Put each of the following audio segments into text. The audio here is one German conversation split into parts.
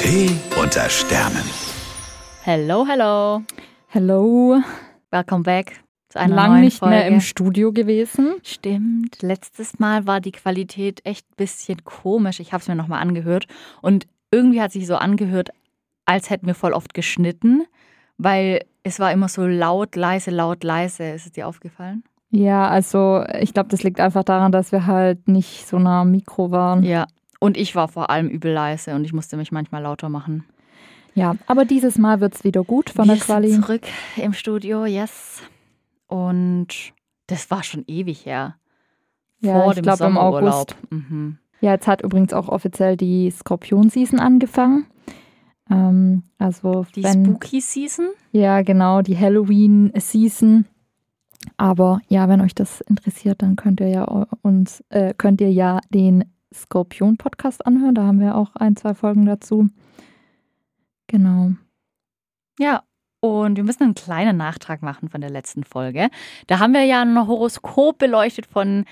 Tee unter Sternen. Hello, hello. Hello. Welcome back zu einer Lang neuen nicht Folge. mehr im Studio gewesen. Stimmt. Letztes Mal war die Qualität echt ein bisschen komisch. Ich habe es mir nochmal angehört. Und irgendwie hat sich so angehört, als hätten wir voll oft geschnitten, weil es war immer so laut, leise, laut, leise. Ist es dir aufgefallen? Ja, also ich glaube, das liegt einfach daran, dass wir halt nicht so nah am Mikro waren. Ja. Und ich war vor allem übel leise und ich musste mich manchmal lauter machen. Ja, aber dieses Mal wird es wieder gut von Wir der Quali. sind zurück im Studio, yes. Und das war schon ewig her. Ja, Vor ich dem glaube im Sommerurlaub. August. Mhm. Ja, jetzt hat übrigens auch offiziell die Skorpion-Season angefangen. Also Die wenn, Spooky Season? ja, genau, die Halloween-Season. Aber ja, wenn euch das interessiert, dann könnt ihr ja den Skorpion-Podcast anhören. Da haben wir auch 1-2 Folgen dazu. Genau. Ja, und wir müssen einen kleinen Nachtrag machen von der letzten Folge. Da haben wir ja ein Horoskop beleuchtet von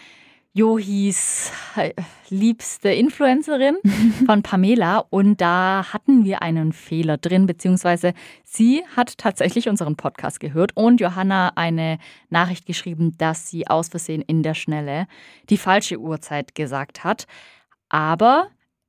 Johis liebste Influencerin, von Pamela. Und da hatten wir einen Fehler drin, beziehungsweise sie hat tatsächlich unseren Podcast gehört und Johanna eine Nachricht geschrieben, dass sie aus Versehen in der Schnelle die falsche Uhrzeit gesagt hat. Aber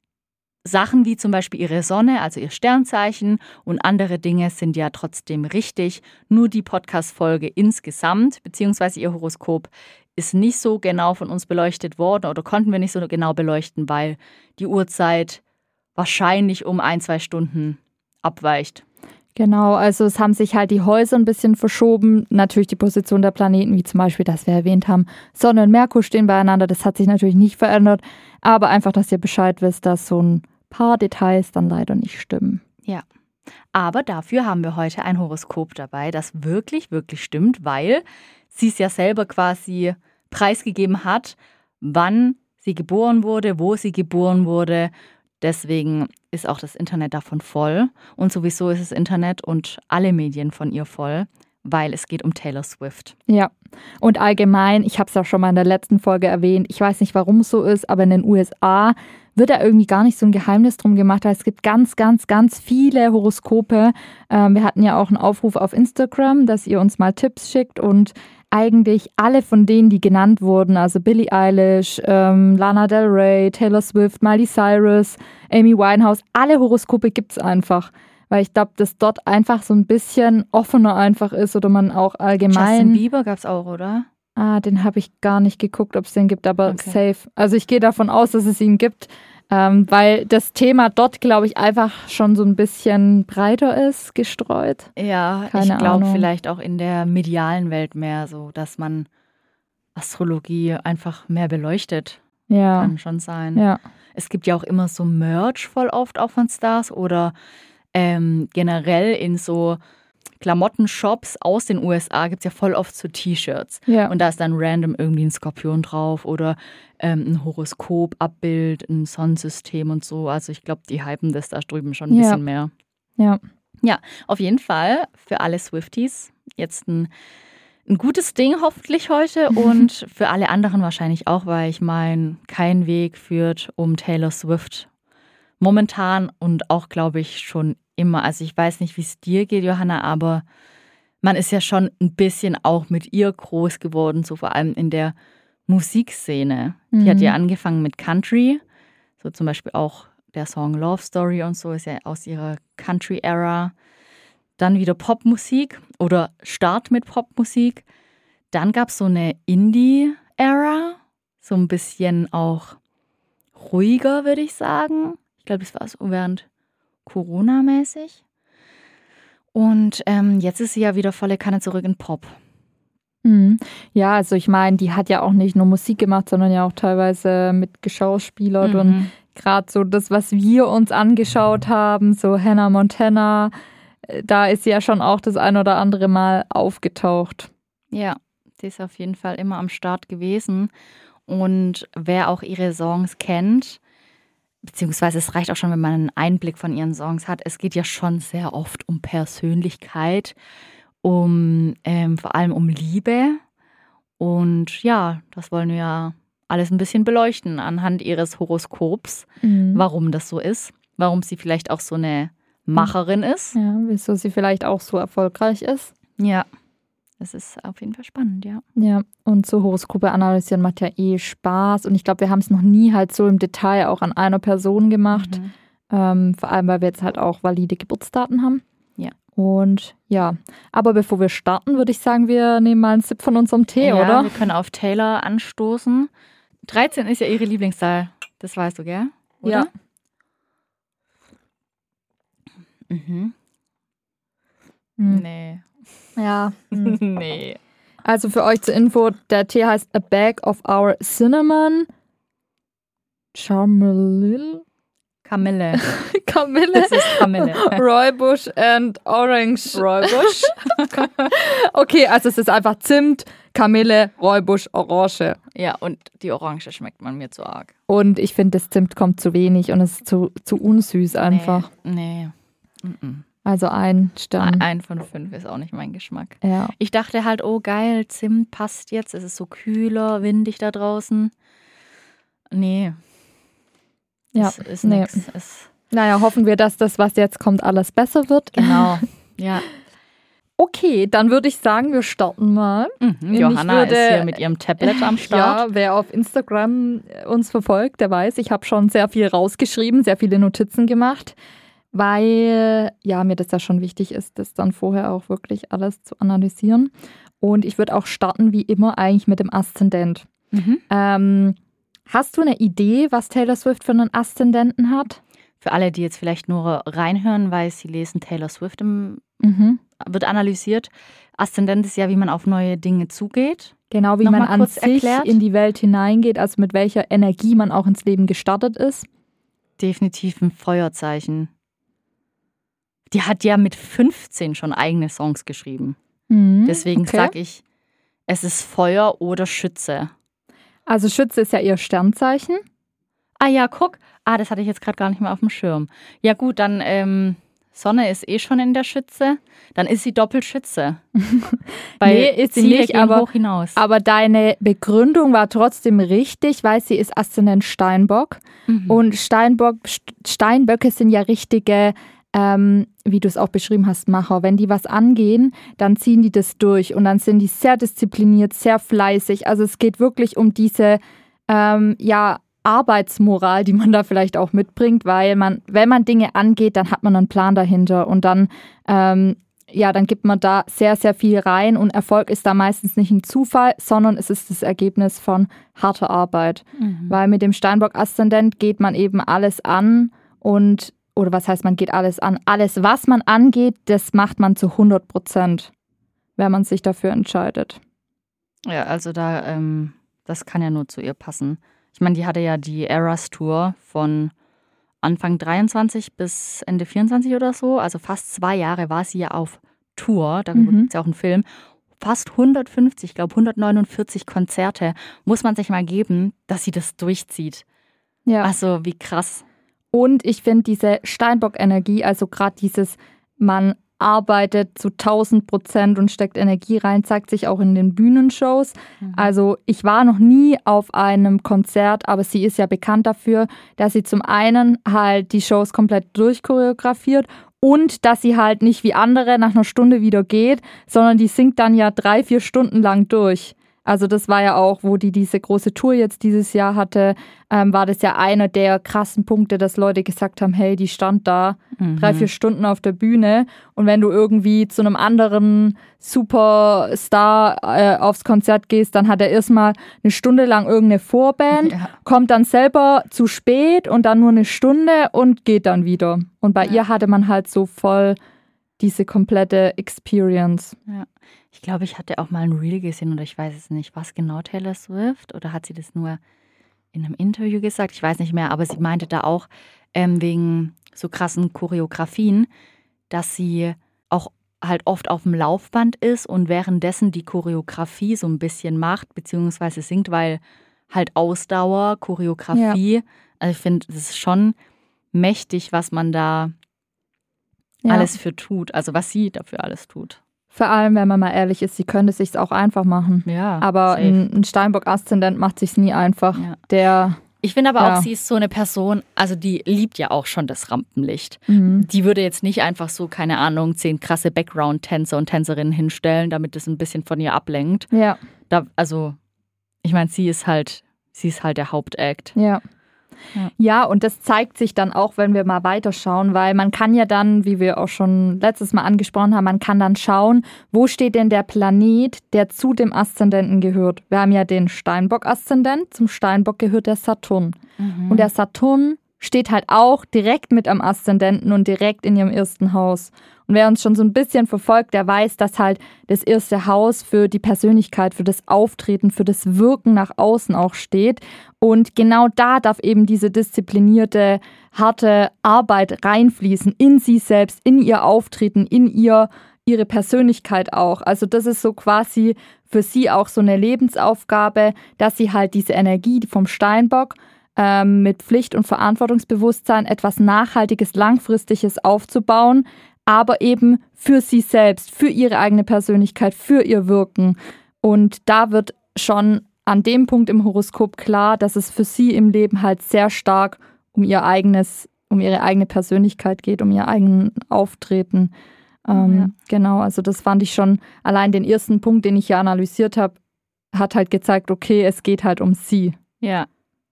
Sachen wie zum Beispiel ihre Sonne, also ihr Sternzeichen und andere Dinge sind ja trotzdem richtig. Nur die Podcast-Folge insgesamt, beziehungsweise ihr Horoskop, ist nicht so genau von uns beleuchtet worden oder konnten wir nicht so genau beleuchten, weil die Uhrzeit wahrscheinlich um 1-2 Stunden abweicht. Genau, also es haben sich halt die Häuser ein bisschen verschoben. Natürlich die Position der Planeten, wie zum Beispiel, dass wir erwähnt haben, Sonne und Merkur stehen beieinander. Das hat sich natürlich nicht verändert. Aber einfach, dass ihr Bescheid wisst, dass so ein paar Details dann leider nicht stimmen. Ja, aber dafür haben wir heute ein Horoskop dabei, das wirklich, wirklich stimmt, weil sie es ja selber quasi preisgegeben hat, wann sie geboren wurde, wo sie geboren wurde. Deswegen ist auch das Internet davon voll. Und sowieso ist das Internet und alle Medien von ihr voll, weil es geht um Taylor Swift. Ja, und allgemein, ich habe es ja schon mal in der letzten Folge erwähnt, ich weiß nicht, warum es so ist, aber in den USA wird da irgendwie gar nicht so ein Geheimnis drum gemacht. Es gibt ganz, ganz, ganz viele Horoskope. Wir hatten ja auch einen Aufruf auf Instagram, dass ihr uns mal Tipps schickt und eigentlich alle von denen, die genannt wurden, also Billie Eilish, Lana Del Rey, Taylor Swift, Miley Cyrus, Amy Winehouse, alle Horoskope gibt es einfach. Weil ich glaube, dass dort einfach so ein bisschen offener einfach ist oder man auch allgemein... Justin Bieber gab es auch, oder? Den habe ich gar nicht geguckt, ob es den gibt, aber Okay. safe. Also ich gehe davon aus, dass es ihn gibt, weil das Thema dort, glaube ich, einfach schon so ein bisschen breiter ist, gestreut. Ja, Keine ich glaube Ahnung. vielleicht auch in der medialen Welt mehr so, dass man Astrologie einfach mehr beleuchtet. Ja, Kann schon sein. ja. Es gibt ja auch immer so Merch voll oft auch von Stars oder generell in so Klamottenshops aus den USA gibt es ja voll oft so T-Shirts. Ja. Und da ist dann random irgendwie ein Skorpion drauf oder ein Horoskop, Abbild, ein Sonnensystem und so. Also ich glaube, die hypen das da drüben schon ein Ja. bisschen mehr. Ja. Ja, auf jeden Fall für alle Swifties jetzt ein gutes Ding hoffentlich heute und für alle anderen wahrscheinlich auch, weil ich meine, kein Weg führt um Taylor Swift momentan und auch, glaube ich, schon immer. Also ich weiß nicht, wie es dir geht, Johanna, aber man ist ja schon ein bisschen auch mit ihr groß geworden, so vor allem in der Musikszene. Die hat ja angefangen mit Country, so zum Beispiel auch der Song Love Story und so ist ja aus ihrer Country-Ära. Dann wieder Popmusik oder Start mit Popmusik. Dann gab es so eine Indie-Ära, so ein bisschen auch ruhiger, würde ich sagen. Ich glaube, das war so während Corona-mäßig. Und jetzt ist sie ja wieder volle Kanne zurück in Pop. Mhm. Ja, also ich meine, die hat ja auch nicht nur Musik gemacht, sondern ja auch teilweise mit geschauspielert und gerade so das, was wir uns angeschaut haben, so Hannah Montana, da ist sie ja schon auch das ein oder andere Mal aufgetaucht. Ja, sie ist auf jeden Fall immer am Start gewesen. Und wer auch ihre Songs kennt, beziehungsweise es reicht auch schon, wenn man einen Einblick von ihren Songs hat, es geht ja schon sehr oft um Persönlichkeit, vor allem um Liebe. Und ja, das wollen wir ja alles ein bisschen beleuchten anhand ihres Horoskops, warum das so ist. warum sie vielleicht auch so eine Macherin ist. Ja, wieso sie vielleicht auch so erfolgreich ist. Ja, das ist auf jeden Fall spannend, ja. Ja, und so Horoskope analysieren macht ja Spaß. Und ich glaube, wir haben es noch nie halt so im Detail auch an einer Person gemacht. Vor allem, weil wir jetzt halt auch valide Geburtsdaten haben. Ja. Und ja, aber bevor wir starten, würde ich sagen, wir nehmen mal einen Sip von unserem Tee, ja, oder? Wir können auf Taylor anstoßen. 13 ist ja ihre Lieblingszahl. Das weißt du, gell? Oder? Ja. Nee. Ja. Nee. Also für euch zur Info, der Tee heißt A Bag of Our Cinnamon Chamomile. Kamille. Kamille. Das ist Kamille. Rooibos and Orange. Rooibos. Okay, also es ist einfach Zimt, Kamille, Rooibos, Orange. Ja, und die Orange schmeckt man mir zu arg. Und ich finde, das Zimt kommt zu wenig und es ist zu unsüß einfach. Nee. Also ein Stern. 1 von 5 ist auch nicht mein Geschmack. Ja. Ich dachte halt, oh geil, Zimt passt jetzt. Es ist so kühler, windig da draußen. Nee. Ja, es ist nix. Naja, hoffen wir, dass das, was jetzt kommt, alles besser wird. Genau, ja. Okay, dann würde ich sagen, wir starten mal. Johanna ist hier mit ihrem Tablet am Start. Ja, wer auf Instagram uns verfolgt, der weiß, ich habe schon sehr viel rausgeschrieben, sehr viele Notizen gemacht, weil ja mir das ja schon wichtig ist, das dann vorher auch wirklich alles zu analysieren. Und ich würde auch starten, wie immer, eigentlich mit dem Aszendent. Hast du eine Idee, was Taylor Swift für einen Aszendenten hat? Für alle, die jetzt vielleicht nur reinhören, weil sie lesen, Taylor Swift wird analysiert. Aszendent ist ja, wie man auf neue Dinge zugeht. Genau, wie man an sich in die Welt hineingeht, also mit welcher Energie man auch ins Leben gestartet ist. Definitiv ein Feuerzeichen. Die hat ja mit 15 schon eigene Songs geschrieben. Deswegen sage ich, es ist Feuer oder Schütze. Also Schütze ist ja ihr Sternzeichen. Ah ja, guck. Das hatte ich jetzt gerade gar nicht mehr auf dem Schirm. Ja gut, dann Sonne ist schon in der Schütze. Dann ist sie Doppelschütze. Nee, ist sie nicht, aber, hoch hinaus. Aber deine Begründung war trotzdem richtig, weil sie ist Aszendent Steinbock. Und Steinböcke sind ja richtige, wie du es auch beschrieben hast, Macher. Wenn die was angehen, dann ziehen die das durch und dann sind die sehr diszipliniert, sehr fleißig. Also es geht wirklich um diese, Arbeitsmoral, die man da vielleicht auch mitbringt, weil wenn man Dinge angeht, dann hat man einen Plan dahinter und dann, dann gibt man da sehr, sehr viel rein und Erfolg ist da meistens nicht ein Zufall, sondern es ist das Ergebnis von harter Arbeit. Weil mit dem Steinbock-Aszendent geht man eben alles an oder was heißt, man geht alles an? Alles, was man angeht, das macht man zu 100%, wenn man sich dafür entscheidet. Ja, also das kann ja nur zu ihr passen. Ich meine, die hatte ja die Eras Tour von Anfang 23 bis Ende 24 oder so. Also fast 2 Jahre war sie ja auf Tour. Darüber gibt es ja auch einen Film. Fast 150, ich glaube 149 Konzerte muss man sich mal geben, dass sie das durchzieht. Ja. Also wie krass. Und ich finde diese Steinbock-Energie, also gerade dieses, man arbeitet zu 1000% und steckt Energie rein, zeigt sich auch in den Bühnenshows. Also ich war noch nie auf einem Konzert, aber sie ist ja bekannt dafür, dass sie zum einen halt die Shows komplett durchchoreografiert und dass sie halt nicht wie andere nach einer Stunde wieder geht, sondern die singt dann ja 3-4 Stunden lang durch. Also das war ja auch, wo die diese große Tour jetzt dieses Jahr hatte, war das ja einer der krassen Punkte, dass Leute gesagt haben, hey, die stand da 3-4 Stunden auf der Bühne und wenn du irgendwie zu einem anderen Superstar aufs Konzert gehst, dann hat er erstmal eine Stunde lang irgendeine Vorband, kommt dann selber zu spät und dann nur eine Stunde und geht dann wieder. Und bei ihr hatte man halt so voll diese komplette Experience. Ja. Ich glaube, ich hatte auch mal ein Reel gesehen oder ich weiß es nicht, was genau Taylor Swift oder hat sie das nur in einem Interview gesagt? Ich weiß nicht mehr, aber sie meinte da auch wegen so krassen Choreografien, dass sie auch halt oft auf dem Laufband ist und währenddessen die Choreografie so ein bisschen macht, beziehungsweise singt, weil halt Ausdauer, Choreografie, also ich finde, das ist schon mächtig, was man da alles für tut, also was sie dafür alles tut. Vor allem, wenn man mal ehrlich ist, sie könnte es sich auch einfach machen. Ja, aber ein Steinbock-Aszendent macht es sich nie einfach. Ja. Der Ich finde aber auch, sie ist so eine Person, also die liebt ja auch schon das Rampenlicht. Mhm. Die würde jetzt nicht einfach so, keine Ahnung, 10 krasse Background-Tänzer und Tänzerinnen hinstellen, damit das ein bisschen von ihr ablenkt. Ja. Ich meine, sie ist halt der Hauptact. Ja. Ja, und das zeigt sich dann auch, wenn wir mal weiterschauen, weil man kann ja dann, wie wir auch schon letztes Mal angesprochen haben, man kann dann schauen, wo steht denn der Planet, der zu dem Aszendenten gehört. Wir haben ja den Steinbock-Aszendent, zum Steinbock gehört der Saturn. Mhm. Und der Saturn steht halt auch direkt mit am Aszendenten und direkt in ihrem ersten Haus. Und wer uns schon so ein bisschen verfolgt, der weiß, dass halt das erste Haus für die Persönlichkeit, für das Auftreten, für das Wirken nach außen auch steht. Und genau da darf eben diese disziplinierte, harte Arbeit reinfließen in sie selbst, in ihr Auftreten, in ihre Persönlichkeit auch. Also das ist so quasi für sie auch so eine Lebensaufgabe, dass sie halt diese Energie vom Steinbock mit Pflicht- und Verantwortungsbewusstsein etwas Nachhaltiges, Langfristiges aufzubauen, aber eben für sie selbst, für ihre eigene Persönlichkeit, für ihr Wirken. Und da wird schon an dem Punkt im Horoskop klar, dass es für sie im Leben halt sehr stark um ihre eigene Persönlichkeit geht, um ihr eigenes Auftreten. Genau, also das fand ich schon, allein den ersten Punkt, den ich ja analysiert habe, hat halt gezeigt, okay, es geht halt um sie. Ja,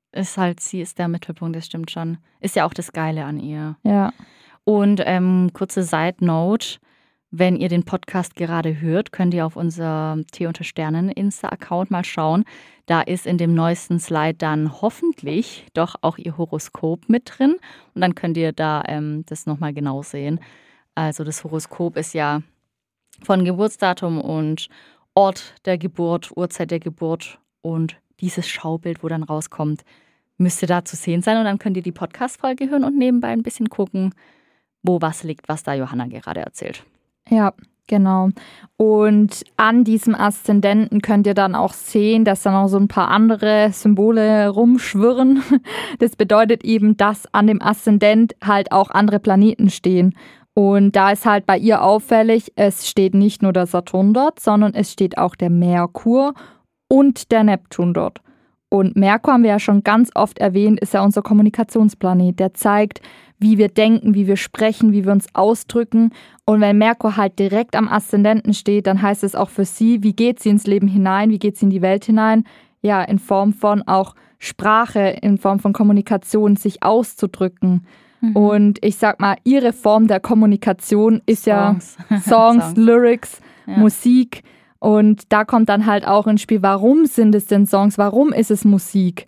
sie ist der Mittelpunkt, das stimmt schon. Ist ja auch das Geile an ihr. Ja. Und kurze Side-Note, wenn ihr den Podcast gerade hört, könnt ihr auf unser T-Sternen Insta-Account mal schauen. Da ist in dem neuesten Slide dann hoffentlich doch auch ihr Horoskop mit drin. Und dann könnt ihr da das nochmal genau sehen. Also das Horoskop ist ja von Geburtsdatum und Ort der Geburt, Uhrzeit der Geburt und dieses Schaubild, wo dann rauskommt, müsste da zu sehen sein. Und dann könnt ihr die Podcast-Folge hören und nebenbei ein bisschen gucken, wo was liegt, was da Johanna gerade erzählt. Ja, genau. Und an diesem Aszendenten könnt ihr dann auch sehen, dass da noch so ein paar andere Symbole rumschwirren. Das bedeutet eben, dass an dem Aszendent halt auch andere Planeten stehen. Und da ist halt bei ihr auffällig, es steht nicht nur der Saturn dort, sondern es steht auch der Merkur und der Neptun dort. Und Merkur, haben wir ja schon ganz oft erwähnt, ist ja unser Kommunikationsplanet. Der zeigt, wie wir denken, wie wir sprechen, wie wir uns ausdrücken. Und wenn Merkur halt direkt am Aszendenten steht, dann heißt es auch für sie, wie geht sie ins Leben hinein, wie geht sie in die Welt hinein? Ja, in Form von auch Sprache, in Form von Kommunikation, sich auszudrücken. Mhm. Und ich sag mal, ihre Form der Kommunikation ist Songs, Lyrics, Musik. Und da kommt dann halt auch ins Spiel, warum sind es denn Songs, warum ist es Musik?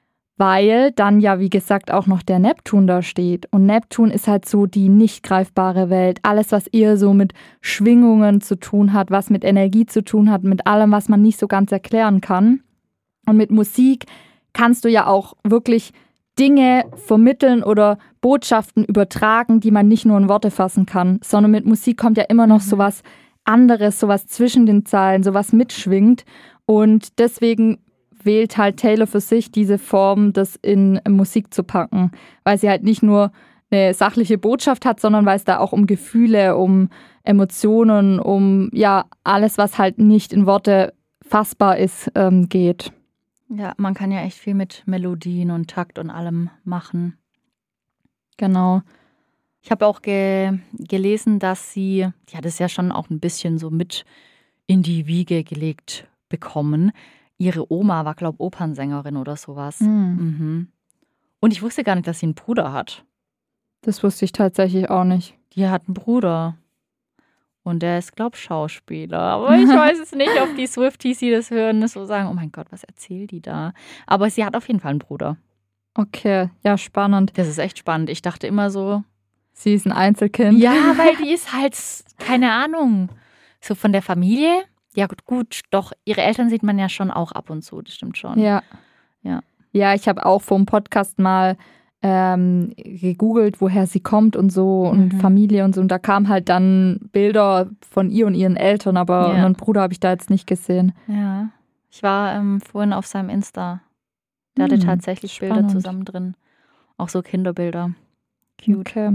Weil dann ja, wie gesagt, auch noch der Neptun da steht. Und Neptun ist halt so die nicht greifbare Welt. Alles, was eher so mit Schwingungen zu tun hat, was mit Energie zu tun hat, mit allem, was man nicht so ganz erklären kann. Und mit Musik kannst du ja auch wirklich Dinge vermitteln oder Botschaften übertragen, die man nicht nur in Worte fassen kann, sondern mit Musik kommt ja immer noch sowas anderes, sowas zwischen den Zeilen, sowas mitschwingt. Und deswegen wählt halt Taylor für sich diese Form, das in Musik zu packen, weil sie halt nicht nur eine sachliche Botschaft hat, sondern weil es da auch um Gefühle, um Emotionen, um ja alles, was halt nicht in Worte fassbar ist, geht. Ja, man kann ja echt viel mit Melodien und Takt und allem machen. Genau. Ich habe auch gelesen, dass die hat es ja schon auch ein bisschen so mit in die Wiege gelegt bekommen. Ihre Oma war, glaube ich, Opernsängerin oder sowas. Mhm. Und ich wusste gar nicht, dass sie einen Bruder hat. Das wusste ich tatsächlich auch nicht. Die hat einen Bruder. Und der ist, glaube ich, Schauspieler. Aber ich weiß es nicht, ob die Swifties, die das hören, so sagen, oh mein Gott, was erzählt die da? Aber sie hat auf jeden Fall einen Bruder. Okay, ja, spannend. Das ist echt spannend. Ich dachte immer so, sie ist ein Einzelkind. Ja, weil die ist halt, keine Ahnung, so von der Familie. Ja, gut, doch, ihre Eltern sieht man ja schon auch ab und zu, das stimmt schon. Ja, ich habe auch vor dem Podcast mal gegoogelt, woher sie kommt und so und Familie und so. Und da kamen halt dann Bilder von ihr und ihren Eltern, aber einen Bruder habe ich da jetzt nicht gesehen. Ja, ich war vorhin auf seinem Insta. Der hatte tatsächlich Bilder zusammen drin. Auch so Kinderbilder. Cute. Okay.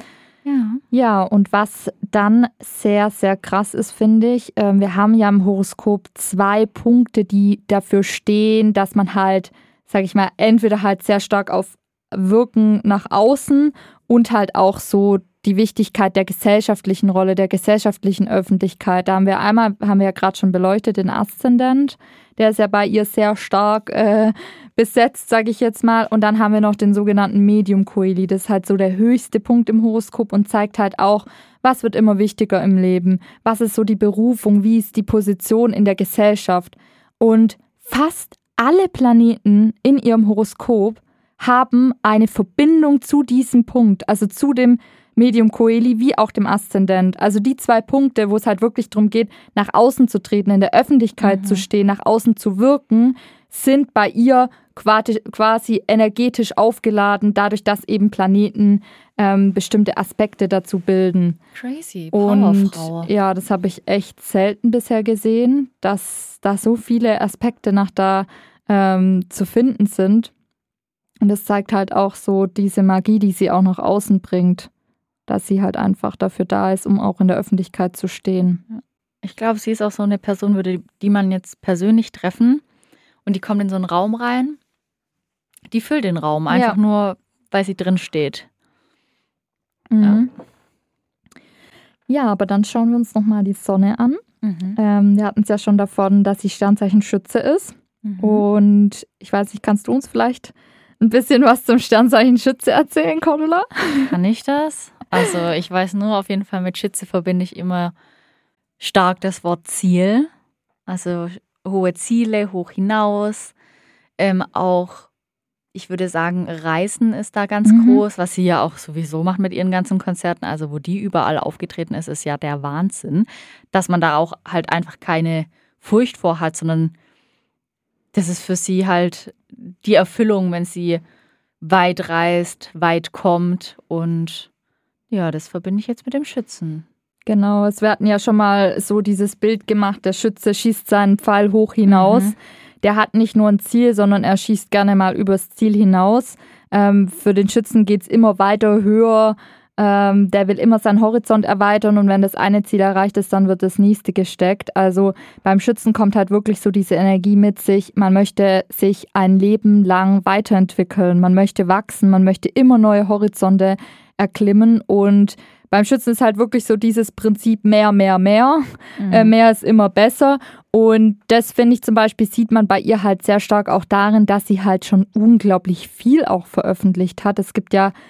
Ja, und was dann sehr, sehr krass ist, finde ich, wir haben ja im Horoskop 2 Punkte, die dafür stehen, dass man halt sage ich mal, entweder halt sehr stark auf Wirken nach außen und halt auch so die Wichtigkeit der gesellschaftlichen Rolle, der gesellschaftlichen Öffentlichkeit. Da haben wir ja gerade schon beleuchtet, den Aszendent, der ist ja bei ihr sehr stark besetzt, sage ich jetzt mal. Und dann haben wir noch den sogenannten Medium Coeli. Das ist halt so der höchste Punkt im Horoskop und zeigt halt auch, was wird immer wichtiger im Leben, was ist so die Berufung, wie ist die Position in der Gesellschaft. Und fast alle Planeten in ihrem Horoskop haben eine Verbindung zu diesem Punkt, also zu dem Medium Coeli wie auch dem Aszendent. Also die 2 Punkte, wo es halt wirklich darum geht, nach außen zu treten, in der Öffentlichkeit zu stehen, nach außen zu wirken, sind bei ihr quasi energetisch aufgeladen, dadurch, dass eben Planeten bestimmte Aspekte dazu bilden. Crazy, Powerfrau. Und ja, das habe ich echt selten bisher gesehen, dass da so viele Aspekte nach da zu finden sind. Und das zeigt halt auch so diese Magie, die sie auch nach außen bringt, dass sie halt einfach dafür da ist, um auch in der Öffentlichkeit zu stehen. Ich glaube, sie ist auch so eine Person, die man jetzt persönlich treffen und die kommt in so einen Raum rein, die füllt den Raum einfach nur, weil sie drin steht. Mhm. Ja, aber dann schauen wir uns nochmal die Sonne an. Wir hatten es ja schon davon, dass sie Sternzeichen Schütze ist. Und ich weiß nicht, kannst du uns vielleicht ein bisschen was zum Sternzeichen Schütze erzählen, Cordula? Kann ich das? Also ich weiß nur, auf jeden Fall mit Schütze verbinde ich immer stark das Wort Ziel. Also hohe Ziele, hoch hinaus. Auch, ich würde sagen, Reisen ist da ganz groß, was sie ja auch sowieso macht mit ihren ganzen Konzerten. Also wo die überall aufgetreten ist ja der Wahnsinn. Dass man da auch halt einfach keine Furcht vor hat, sondern das ist für sie halt die Erfüllung, wenn sie weit reist, weit kommt. Und ja, das verbinde ich jetzt mit dem Schützen. Genau, wir hatten ja schon mal so dieses Bild gemacht, der Schütze schießt seinen Pfeil hoch hinaus. Der hat nicht nur ein Ziel, sondern er schießt gerne mal übers Ziel hinaus. Für den Schützen geht es immer weiter, höher. Der will immer seinen Horizont erweitern und wenn das eine Ziel erreicht ist, dann wird das nächste gesteckt. Also beim Schützen kommt halt wirklich so diese Energie mit sich. Man möchte sich ein Leben lang weiterentwickeln, man möchte wachsen, man möchte immer neue Horizonte erklimmen und beim Schützen ist halt wirklich so dieses Prinzip mehr, mehr, mehr. Mehr ist immer besser. Und das, finde ich zum Beispiel, sieht man bei ihr halt sehr stark auch darin, dass sie halt schon unglaublich viel auch veröffentlicht hat. Es gibt ja,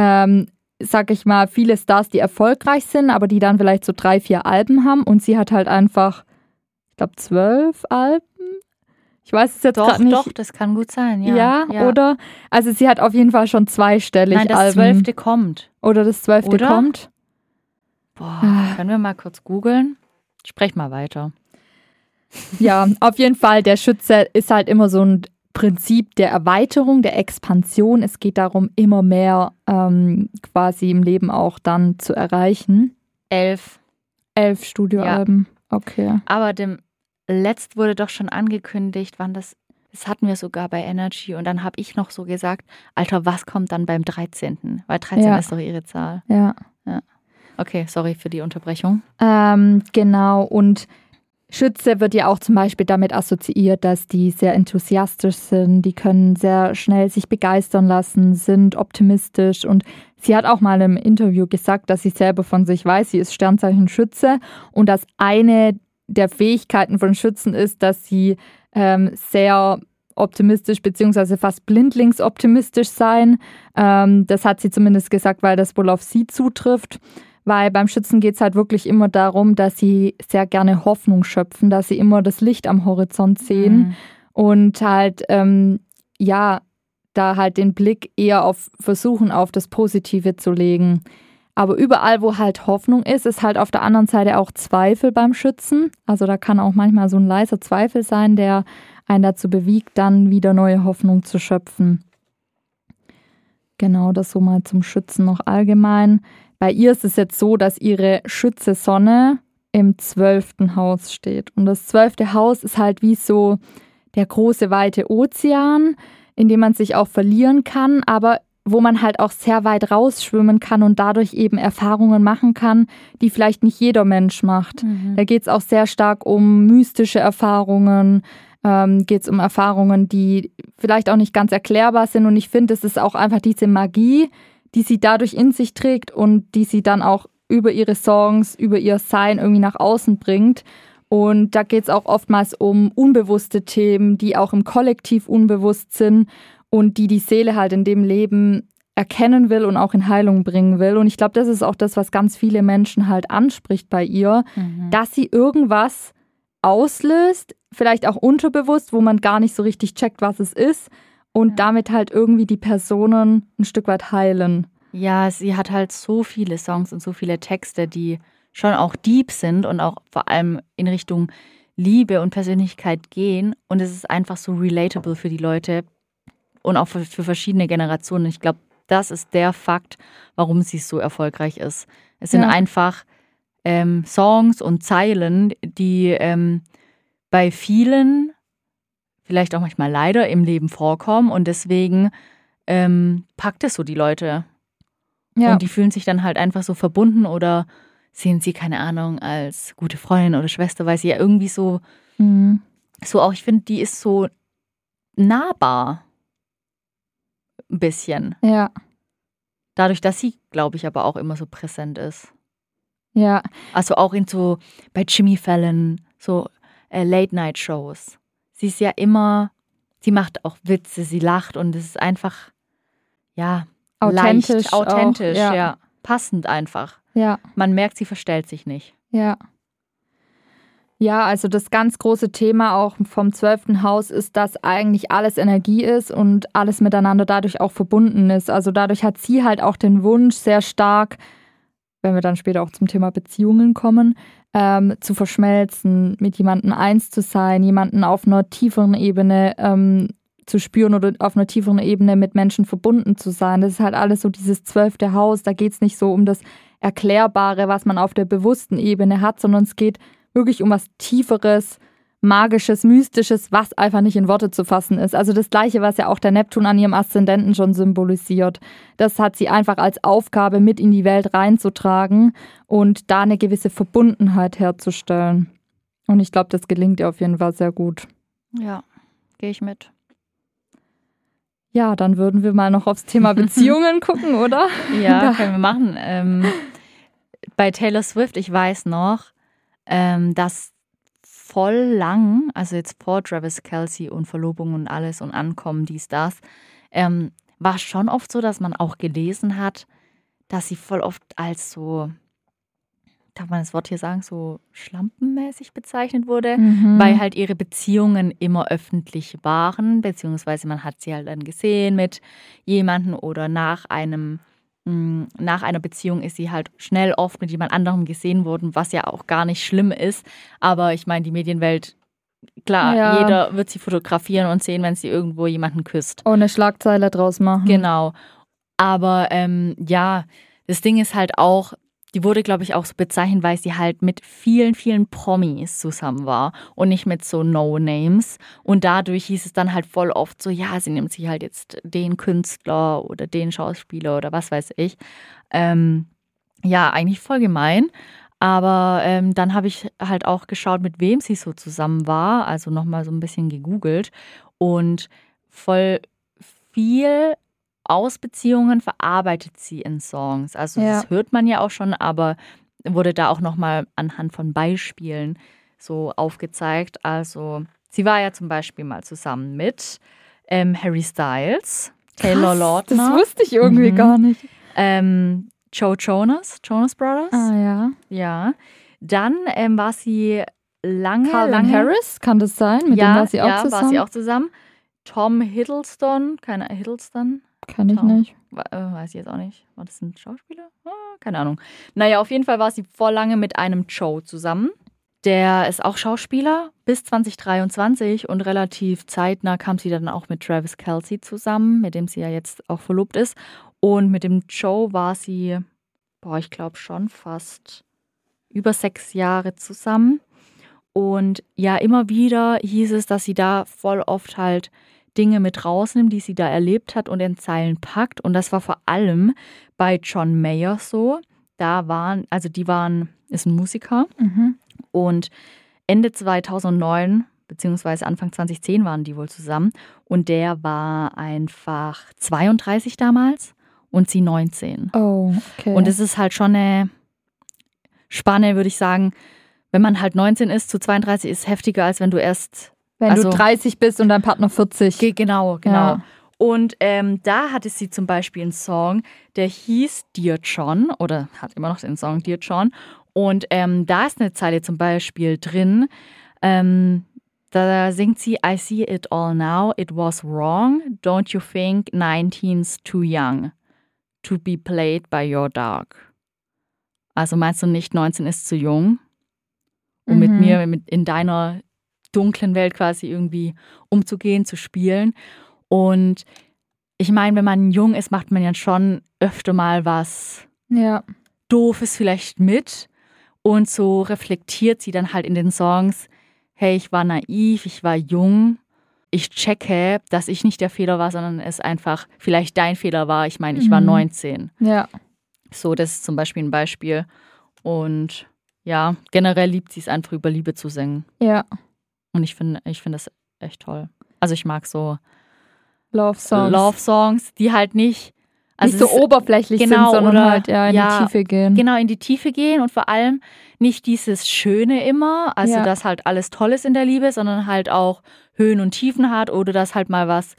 sag ich mal, viele Stars, die erfolgreich sind, aber die dann vielleicht so 3, 4 Alben haben. Und sie hat halt einfach, ich glaube, 12 Alben. Ich weiß es jetzt gerade nicht. Doch, das kann gut sein, ja. Ja, oder? Also sie hat auf jeden Fall schon zweistellig Alben. Nein, das 12. kommt. Oder das 12. kommt. Boah, können wir mal kurz googeln? Sprech mal weiter. Ja, auf jeden Fall, der Schütze ist halt immer so ein Prinzip der Erweiterung, der Expansion. Es geht darum, immer mehr quasi im Leben auch dann zu erreichen. 11 Studioalben, ja. Okay. Aber letzt wurde doch schon angekündigt, wann das hatten wir sogar bei Energy und dann habe ich noch so gesagt, Alter, was kommt dann beim 13.? Weil 13 ist doch ihre Zahl. Ja. Okay, sorry für die Unterbrechung. Genau, und Schütze wird ja auch zum Beispiel damit assoziiert, dass die sehr enthusiastisch sind, die können sehr schnell sich begeistern lassen, sind optimistisch und sie hat auch mal im Interview gesagt, dass sie selber von sich weiß, sie ist Sternzeichen Schütze und dass eine der Fähigkeiten von Schützen ist, dass sie sehr optimistisch bzw. fast blindlings optimistisch sein. Das hat sie zumindest gesagt, weil das wohl auf sie zutrifft. Weil beim Schützen geht es halt wirklich immer darum, dass sie sehr gerne Hoffnung schöpfen, dass sie immer das Licht am Horizont sehen und halt, da halt den Blick eher versuchen, auf das Positive zu legen. Aber überall, wo halt Hoffnung ist halt auf der anderen Seite auch Zweifel beim Schützen. Also da kann auch manchmal so ein leiser Zweifel sein, der einen dazu bewegt, dann wieder neue Hoffnung zu schöpfen. Genau, das so mal zum Schützen noch allgemein. Bei ihr ist es jetzt so, dass ihre Schütze-Sonne im 12. Haus steht. Und das 12. Haus ist halt wie so der große, weite Ozean, in dem man sich auch verlieren kann, aber wo man halt auch sehr weit rausschwimmen kann und dadurch eben Erfahrungen machen kann, die vielleicht nicht jeder Mensch macht. Da geht es auch sehr stark um mystische Erfahrungen, geht es um Erfahrungen, die vielleicht auch nicht ganz erklärbar sind. Und ich finde, es ist auch einfach diese Magie, die sie dadurch in sich trägt und die sie dann auch über ihre Songs, über ihr Sein irgendwie nach außen bringt. Und da geht es auch oftmals um unbewusste Themen, die auch im Kollektiv unbewusst sind und die Seele halt in dem Leben erkennen will und auch in Heilung bringen will. Und ich glaube, das ist auch das, was ganz viele Menschen halt anspricht bei ihr, dass sie irgendwas auslöst, vielleicht auch unterbewusst, wo man gar nicht so richtig checkt, was es ist und damit halt irgendwie die Personen ein Stück weit heilen. Ja, sie hat halt so viele Songs und so viele Texte, die schon auch deep sind und auch vor allem in Richtung Liebe und Persönlichkeit gehen. Und es ist einfach so relatable für die Leute und auch für verschiedene Generationen. Ich glaube, das ist der Fakt, warum sie so erfolgreich ist. Es sind einfach Songs und Zeilen, die bei vielen vielleicht auch manchmal leider im Leben vorkommen und deswegen packt es so die Leute. Ja. Und die fühlen sich dann halt einfach so verbunden oder sehen sie, keine Ahnung, als gute Freundin oder Schwester, weil sie ja irgendwie so auch, ich finde, die ist so nahbar. Ein bisschen. Ja. Dadurch, dass sie, glaube ich, aber auch immer so präsent ist. Ja. Also auch bei Jimmy Fallon, so Late-Night-Shows. Sie ist ja immer, sie macht auch Witze, sie lacht und es ist einfach, ja, authentisch, auch, ja. Passend einfach. Ja. Man merkt, sie verstellt sich nicht. Ja. Ja, also das ganz große Thema auch vom 12. Haus ist, dass eigentlich alles Energie ist und alles miteinander dadurch auch verbunden ist. Also dadurch hat sie halt auch den Wunsch sehr stark, wenn wir dann später auch zum Thema Beziehungen kommen, zu verschmelzen, mit jemandem eins zu sein, jemanden auf einer tieferen Ebene zu spüren oder auf einer tieferen Ebene mit Menschen verbunden zu sein. Das ist halt alles so dieses 12. Haus. Da geht es nicht so um das Erklärbare, was man auf der bewussten Ebene hat, sondern es geht wirklich um was Tieferes, Magisches, Mystisches, was einfach nicht in Worte zu fassen ist. Also das Gleiche, was ja auch der Neptun an ihrem Aszendenten schon symbolisiert. Das hat sie einfach als Aufgabe mit in die Welt reinzutragen und da eine gewisse Verbundenheit herzustellen. Und ich glaube, das gelingt ihr auf jeden Fall sehr gut. Ja, gehe ich mit. Ja, dann würden wir mal noch aufs Thema Beziehungen gucken, oder? Ja, können wir machen. Bei Taylor Swift, ich weiß noch, dass voll lang, also jetzt vor Travis Kelce und Verlobung und alles und Ankommen, dies, das, war schon oft so, dass man auch gelesen hat, dass sie voll oft als so, darf man das Wort hier sagen, so schlampenmäßig bezeichnet wurde, weil halt ihre Beziehungen immer öffentlich waren, beziehungsweise man hat sie halt dann gesehen mit jemandem oder nach einer Beziehung ist sie halt schnell oft mit jemand anderem gesehen worden, was ja auch gar nicht schlimm ist. Aber ich meine, die Medienwelt, klar, jeder wird sie fotografieren und sehen, wenn sie irgendwo jemanden küsst. Oh, eine Schlagzeile draus machen. Genau. Aber das Ding ist halt auch, die wurde, glaube ich, auch so bezeichnet, weil sie halt mit vielen, vielen Promis zusammen war und nicht mit so No-Names. Und dadurch hieß es dann halt voll oft so, ja, sie nimmt sich halt jetzt den Künstler oder den Schauspieler oder was weiß ich. Ja, eigentlich voll gemein. Aber dann habe ich halt auch geschaut, mit wem sie so zusammen war. Also nochmal so ein bisschen gegoogelt. Und voll viel aus Beziehungen verarbeitet sie in Songs. Also das hört man ja auch schon, aber wurde da auch nochmal anhand von Beispielen so aufgezeigt. Also sie war ja zum Beispiel mal zusammen mit Harry Styles, Taylor Lautner. Das wusste ich irgendwie gar nicht. Joe Jonas Brothers. Ah ja. Ja. Dann war sie lange Harris, kann das sein? Mit dem war sie auch zusammen? Ja, war sie auch zusammen. Tom Hiddleston, Hiddleston? Kann ich nicht. Weiß ich jetzt auch nicht. War das ein Schauspieler? Keine Ahnung. Naja, auf jeden Fall war sie vor lange mit einem Joe zusammen. Der ist auch Schauspieler bis 2023 und relativ zeitnah kam sie dann auch mit Travis Kelce zusammen, mit dem sie ja jetzt auch verlobt ist. Und mit dem Joe war sie, ich glaube schon fast über 6 Jahre zusammen. Und ja, immer wieder hieß es, dass sie da voll oft halt Dinge mit rausnimmt, die sie da erlebt hat und in Zeilen packt. Und das war vor allem bei John Mayer so. Ist ein Musiker. Und Ende 2009 beziehungsweise Anfang 2010 waren die wohl zusammen. Und der war einfach 32 damals und sie 19. Oh, okay. Und es ist halt schon eine Spanne, würde ich sagen. Wenn man halt 19 ist, zu 32 ist heftiger, als wenn du erst... Wenn du 30 bist und dein Partner 40. Genau. Ja. Und da hatte sie zum Beispiel einen Song, der hieß Dear John oder hat immer noch den Song Dear John. Und da ist eine Zeile zum Beispiel drin, da singt sie I see it all now, it was wrong, don't you think 19's too young to be played by your dog? Also meinst du nicht, 19 ist zu jung, um mit mir in deiner dunklen Welt quasi irgendwie umzugehen, zu spielen? Und ich meine, wenn man jung ist, macht man ja schon öfter mal was Doofes vielleicht mit. Und so reflektiert sie dann halt in den Songs, hey, ich war naiv, ich war jung. Ich checke, dass ich nicht der Fehler war, sondern es einfach vielleicht dein Fehler war. Ich meine, ich war 19. Ja. So, das ist zum Beispiel ein Beispiel. Und ja, generell liebt sie es einfach, über Liebe zu singen. Ja. Und ich finde das echt toll. Also ich mag so Love-Songs, die halt nicht so oberflächlich sind, sondern halt in die Tiefe gehen. Genau, in die Tiefe gehen und vor allem nicht dieses Schöne immer, also dass halt alles toll ist in der Liebe, sondern halt auch Höhen und Tiefen hat oder dass halt mal was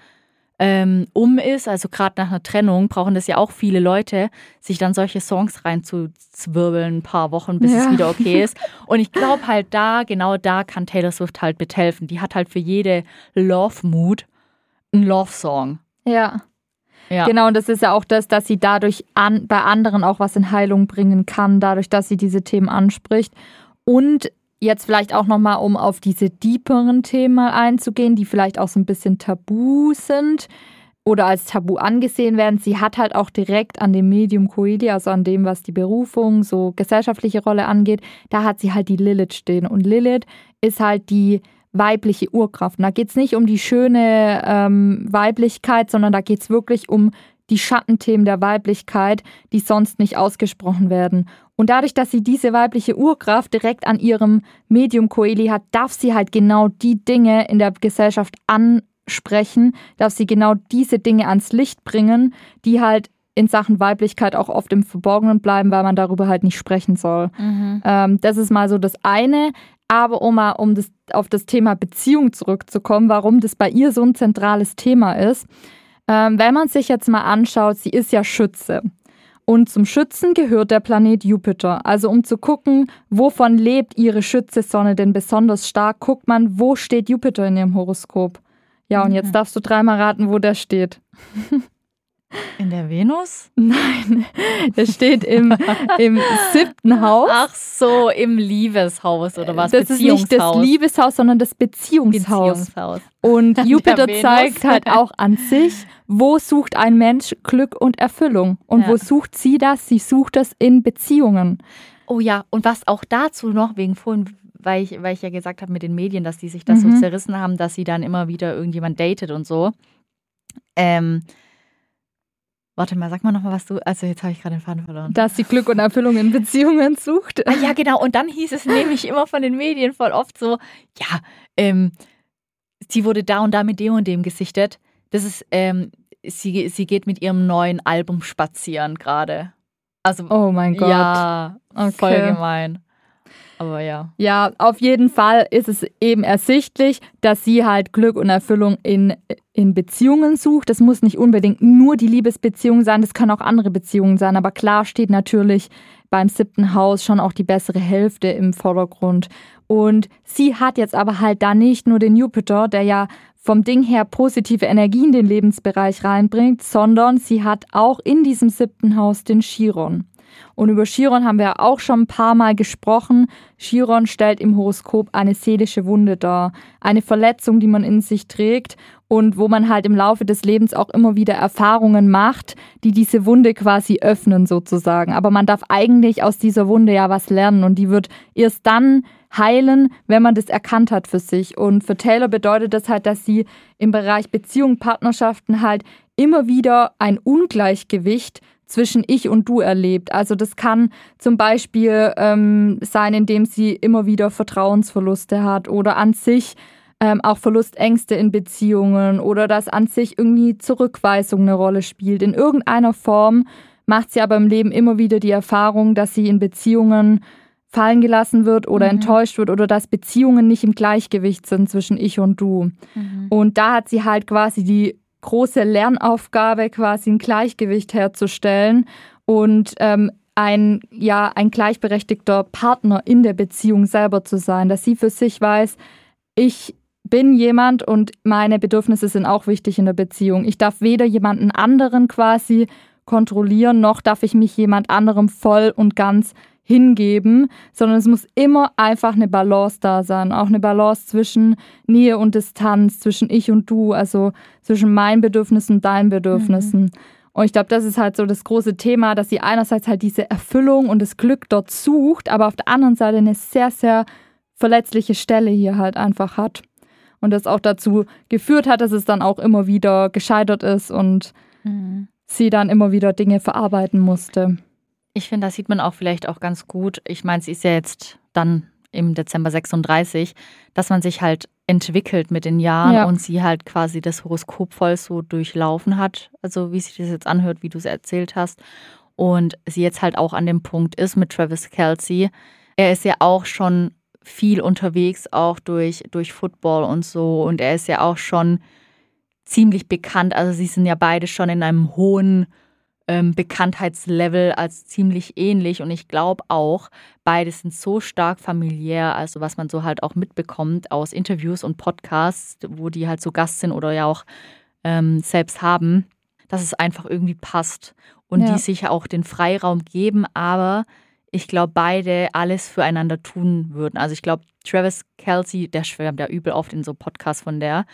ist. Also gerade nach einer Trennung brauchen das ja auch viele Leute, sich dann solche Songs reinzuzwirbeln, ein paar Wochen, bis es wieder okay ist. Und ich glaube halt genau da kann Taylor Swift halt mithelfen. Die hat halt für jede Love-Mood einen Love-Song. Ja. Genau, und das ist ja auch das, dass sie dadurch bei anderen auch was in Heilung bringen kann, dadurch, dass sie diese Themen anspricht. Und jetzt vielleicht auch nochmal, um auf diese deeperen Themen mal einzugehen, die vielleicht auch so ein bisschen tabu sind oder als tabu angesehen werden. Sie hat halt auch direkt an dem Medium Coeli, also an dem, was die Berufung, so gesellschaftliche Rolle angeht, da hat sie halt die Lilith stehen. Und Lilith ist halt die weibliche Urkraft. Und da geht es nicht um die schöne Weiblichkeit, sondern da geht es wirklich um die Schattenthemen der Weiblichkeit, die sonst nicht ausgesprochen werden. Und dadurch, dass sie diese weibliche Urkraft direkt an ihrem Medium Coeli hat, darf sie halt genau die Dinge in der Gesellschaft ansprechen, darf sie genau diese Dinge ans Licht bringen, die halt in Sachen Weiblichkeit auch oft im Verborgenen bleiben, weil man darüber halt nicht sprechen soll. Das ist mal so das eine. Aber um auf das Thema Beziehung zurückzukommen, warum das bei ihr so ein zentrales Thema ist, wenn man sich jetzt mal anschaut, sie ist ja Schütze. Und zum Schützen gehört der Planet Jupiter. Also um zu gucken, wovon lebt ihre Schütze-Sonne denn besonders stark, guckt man, wo steht Jupiter in ihrem Horoskop. Ja, und jetzt darfst du dreimal raten, wo der steht. In der Venus? Nein, der steht im 7. Haus. Ach so, im Liebeshaus oder was? Das ist nicht das Liebeshaus, sondern das Beziehungshaus. Und Jupiter zeigt halt auch an sich, wo sucht ein Mensch Glück und Erfüllung. Und wo sucht sie das? Sie sucht das in Beziehungen. Oh ja, und was auch dazu noch, wegen vorhin, weil ich ja gesagt habe mit den Medien, dass die sich das so zerrissen haben, dass sie dann immer wieder irgendjemand datet und so. Warte mal, sag mal nochmal, was du... Also jetzt habe ich gerade den Faden verloren. Dass sie Glück und Erfüllung in Beziehungen sucht. Ah ja, genau. Und dann hieß es nämlich immer von den Medien voll oft so, sie wurde da und da mit dem und dem gesichtet. Das ist, sie geht mit ihrem neuen Album spazieren gerade. Also, oh mein Gott. Ja, okay. Voll gemein. Aber ja. Ja, auf jeden Fall ist es eben ersichtlich, dass sie halt Glück und Erfüllung in Beziehungen sucht. Das muss nicht unbedingt nur die Liebesbeziehung sein, das können auch andere Beziehungen sein. Aber klar steht natürlich beim 7. Haus schon auch die bessere Hälfte im Vordergrund. Und sie hat jetzt aber halt da nicht nur den Jupiter, der ja vom Ding her positive Energie in den Lebensbereich reinbringt, sondern sie hat auch in diesem 7. Haus den Chiron. Und über Chiron haben wir ja auch schon ein paar Mal gesprochen. Chiron stellt im Horoskop eine seelische Wunde dar. Eine Verletzung, die man in sich trägt und wo man halt im Laufe des Lebens auch immer wieder Erfahrungen macht, die diese Wunde quasi öffnen sozusagen. Aber man darf eigentlich aus dieser Wunde ja was lernen und die wird erst dann heilen, wenn man das erkannt hat für sich. Und für Taylor bedeutet das halt, dass sie im Bereich Beziehungen, Partnerschaften halt immer wieder ein Ungleichgewicht zwischen Ich und Du erlebt. Also das kann zum Beispiel sein, indem sie immer wieder Vertrauensverluste hat oder an sich auch Verlustängste in Beziehungen oder dass an sich irgendwie Zurückweisung eine Rolle spielt. In irgendeiner Form macht sie aber im Leben immer wieder die Erfahrung, dass sie in Beziehungen fallen gelassen wird oder enttäuscht wird oder dass Beziehungen nicht im Gleichgewicht sind zwischen ich und du. Und da hat sie halt quasi die große Lernaufgabe, quasi ein Gleichgewicht herzustellen und ein gleichberechtigter Partner in der Beziehung selber zu sein, dass sie für sich weiß, ich bin jemand und meine Bedürfnisse sind auch wichtig in der Beziehung. Ich darf weder jemanden anderen quasi kontrollieren, noch darf ich mich jemand anderem voll und ganz hingeben, sondern es muss immer einfach eine Balance da sein. Auch eine Balance zwischen Nähe und Distanz, zwischen ich und du, also zwischen meinen Bedürfnissen und deinen Bedürfnissen. Und ich glaube, das ist halt so das große Thema, dass sie einerseits halt diese Erfüllung und das Glück dort sucht, aber auf der anderen Seite eine sehr, sehr verletzliche Stelle hier halt einfach hat. Und das auch dazu geführt hat, dass es dann auch immer wieder gescheitert ist und sie dann immer wieder Dinge verarbeiten musste. Ich finde, das sieht man auch vielleicht auch ganz gut. Ich meine, sie ist ja jetzt dann im Dezember 36, dass man sich halt entwickelt mit den Jahren und sie halt quasi das Horoskop voll so durchlaufen hat. Also wie sich das jetzt anhört, wie du es erzählt hast. Und sie jetzt halt auch an dem Punkt ist mit Travis Kelce. Er ist ja auch schon viel unterwegs, auch durch Football und so. Und er ist ja auch schon ziemlich bekannt. Also sie sind ja beide schon in einem hohen Bekanntheitslevel als ziemlich ähnlich. Und ich glaube auch, beide sind so stark familiär, also was man so halt auch mitbekommt aus Interviews und Podcasts, wo die halt so Gast sind oder ja auch selbst haben, dass es einfach irgendwie passt. Und die sich auch den Freiraum geben, aber ich glaube, beide alles füreinander tun würden. Also ich glaube, Travis Kelce, der schwärmt ja übel oft in so Podcasts von der,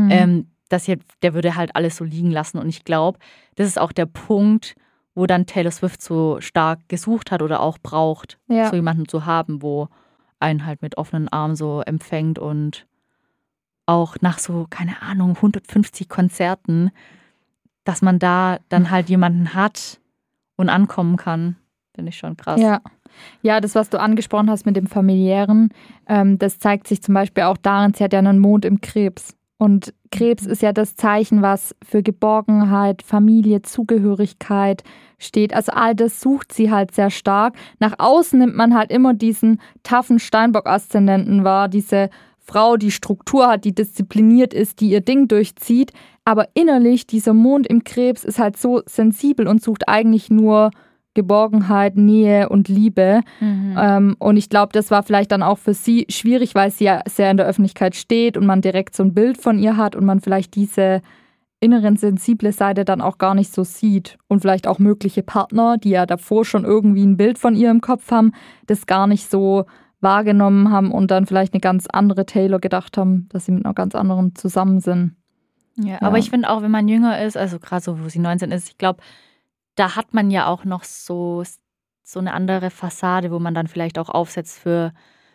der würde halt alles so liegen lassen. Und ich glaube, das ist auch der Punkt, wo dann Taylor Swift so stark gesucht hat oder auch braucht, so jemanden zu haben, wo einen halt mit offenen Armen so empfängt und auch nach so, keine Ahnung, 150 Konzerten, dass man da dann halt jemanden hat und ankommen kann. Finde ich schon krass. Ja, das, was du angesprochen hast mit dem Familiären, das zeigt sich zum Beispiel auch darin, sie hat ja einen Mond im Krebs. Und Krebs ist ja das Zeichen, was für Geborgenheit, Familie, Zugehörigkeit steht. Also all das sucht sie halt sehr stark. Nach außen nimmt man halt immer diesen taffen Steinbock-Aszendenten wahr, diese Frau, die Struktur hat, die diszipliniert ist, die ihr Ding durchzieht. Aber innerlich, dieser Mond im Krebs ist halt so sensibel und sucht eigentlich nur Geborgenheit, Nähe und Liebe. Und ich glaube, das war vielleicht dann auch für sie schwierig, weil sie ja sehr in der Öffentlichkeit steht und man direkt so ein Bild von ihr hat und man vielleicht diese inneren sensible Seite dann auch gar nicht so sieht. Und vielleicht auch mögliche Partner, die ja davor schon irgendwie ein Bild von ihr im Kopf haben, das gar nicht so wahrgenommen haben und dann vielleicht eine ganz andere Taylor gedacht haben, dass sie mit einer ganz anderen zusammen sind. Ja, aber ich finde auch, wenn man jünger ist, also gerade so, wo sie 19 ist, ich glaube, da hat man ja auch noch so eine andere Fassade, wo man dann vielleicht auch aufsetzt für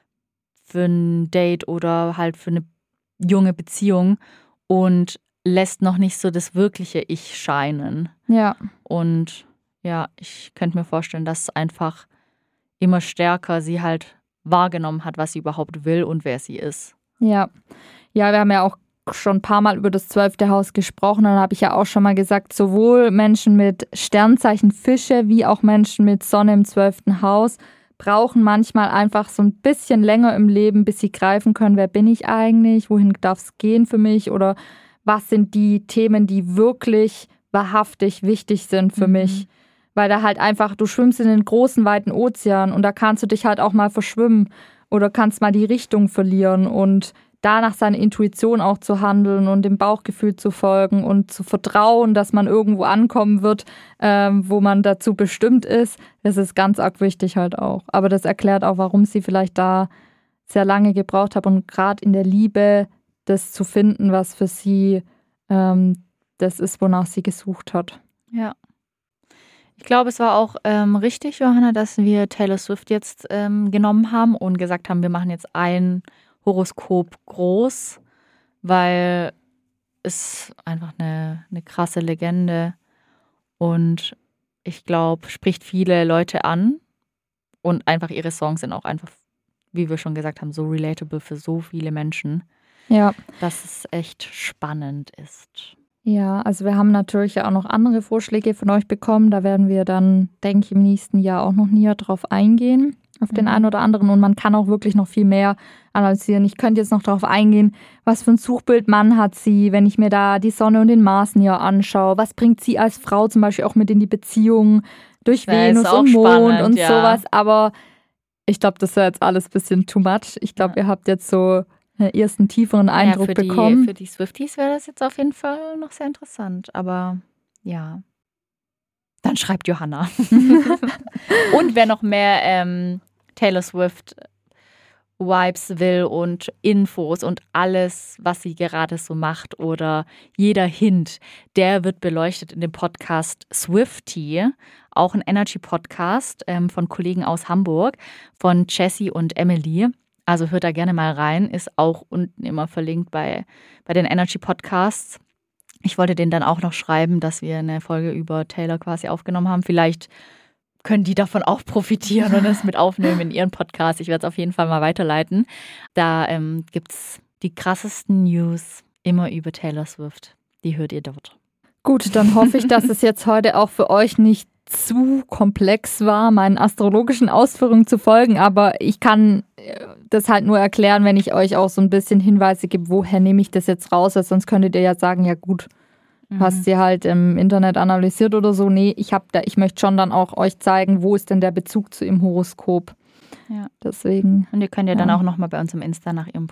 ein Date oder halt für eine junge Beziehung und lässt noch nicht so das wirkliche Ich scheinen. Ja. Und ja, ich könnte mir vorstellen, dass einfach immer stärker sie halt wahrgenommen hat, was sie überhaupt will und wer sie ist. Ja, wir haben ja auch schon ein paar Mal über das 12. Haus gesprochen. Dann habe ich ja auch schon mal gesagt, sowohl Menschen mit Sternzeichen Fische wie auch Menschen mit Sonne im 12. Haus brauchen manchmal einfach so ein bisschen länger im Leben, bis sie greifen können, wer bin ich eigentlich, wohin darf es gehen für mich oder was sind die Themen, die wirklich wahrhaftig wichtig sind für mich. Weil da halt einfach, du schwimmst in den großen, weiten Ozean und da kannst du dich halt auch mal verschwimmen oder kannst mal die Richtung verlieren und danach seine Intuition auch zu handeln und dem Bauchgefühl zu folgen und zu vertrauen, dass man irgendwo ankommen wird, wo man dazu bestimmt ist, das ist ganz arg wichtig halt auch. Aber das erklärt auch, warum sie vielleicht da sehr lange gebraucht hat und gerade in der Liebe das zu finden, was für sie das ist, wonach sie gesucht hat. Ja. Ich glaube, es war auch richtig, Johanna, dass wir Taylor Swift jetzt genommen haben und gesagt haben, wir machen jetzt ein Horoskop groß, weil es einfach eine krasse Legende und ich glaube, spricht viele Leute an und einfach ihre Songs sind auch einfach, wie wir schon gesagt haben, so relatable für so viele Menschen. Ja. dass es echt spannend ist. Ja, also wir haben natürlich auch noch andere Vorschläge von euch bekommen. Da werden wir dann, denke ich, im nächsten Jahr auch noch näher drauf eingehen, auf den einen oder anderen. Und man kann auch wirklich noch viel mehr analysieren. Ich könnte jetzt noch darauf eingehen, was für ein Suchbild Mann hat sie, wenn ich mir da die Sonne und den Mars näher anschaue. Was bringt sie als Frau zum Beispiel auch mit in die Beziehung durch Venus und Mond spannend, und sowas. Aber ich glaube, das ist jetzt alles ein bisschen too much. Ich glaube, ihr habt jetzt so einen ersten tieferen Eindruck bekommen. Für die Swifties wäre das jetzt auf jeden Fall noch sehr interessant. Aber ja, dann schreibt Johanna. Und wer noch mehr Taylor Swift Vibes will und Infos und alles, was sie gerade so macht oder jeder Hint, der wird beleuchtet in dem Podcast Swiftie, auch ein Energy-Podcast von Kollegen aus Hamburg, von Jessie und Emily. Also hört da gerne mal rein, ist auch unten immer verlinkt bei den Energy-Podcasts. Ich wollte denen dann auch noch schreiben, dass wir eine Folge über Taylor quasi aufgenommen haben. Vielleicht können die davon auch profitieren und es mit aufnehmen in ihren Podcast. Ich werde es auf jeden Fall mal weiterleiten. Da gibt es die krassesten News immer über Taylor Swift. Die hört ihr dort. Gut, dann hoffe ich, dass es jetzt heute auch für euch nicht zu komplex war, meinen astrologischen Ausführungen zu folgen. Aber ich kann das halt nur erklären, wenn ich euch auch so ein bisschen Hinweise gebe, woher nehme ich das jetzt raus. Weil sonst könntet ihr ja sagen, ja gut, hast sie halt im Internet analysiert oder so. Nee, ich möchte schon dann auch euch zeigen, wo ist denn der Bezug zu ihrem Horoskop. Ja. Deswegen. Und ihr könnt ja dann auch nochmal bei uns im Insta nach ihrem